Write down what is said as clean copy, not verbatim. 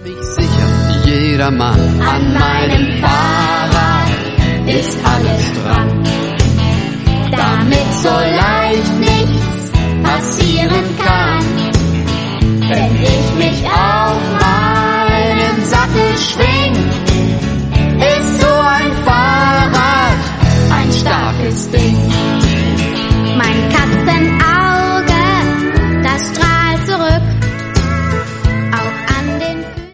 mich sicher, jedermann an meinem Fahrrad ist alles dran. Damit soll